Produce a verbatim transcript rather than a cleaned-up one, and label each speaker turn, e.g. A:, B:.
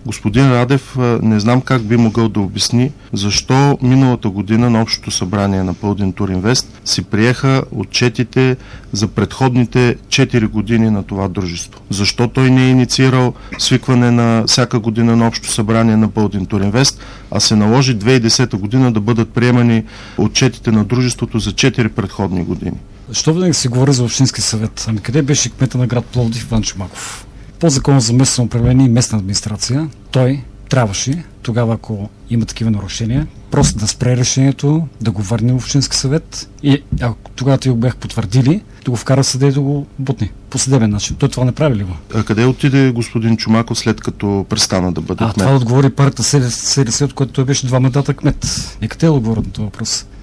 A: Господин Радев не знам как би могъл да обясни защо миналата година на Общото събрание на Пълдин Туринвест си приеха отчетите за предходните четири години на това дружество. Защо той не е инициирал свикване на всяка година на Общото събрание на Пълдин Туринвест, а се наложи две хиляди и десета година да бъдат приемани отчетите на дружеството за четири предходни години.
B: Защо винаги се говори за Общински съвет? Ами къде беше кмета на град Пловдив Иван Чомаков? По закона за местно управление и местна администрация, той трябваше, тогава ако има такива нарушения, просто да спре решението, да го върне в Общински съвет и ако тогава ти го бях потвърдили, да го вкара в съда и да го бутне по съдебен начин. Той това не прави ли го?
A: А къде отиде господин Чомаков след като престана да бъде
B: а,
A: кмет?
B: А това отговори партията СДС, от което той беше два мандата кмет. И къде е отговорът на този въпрос?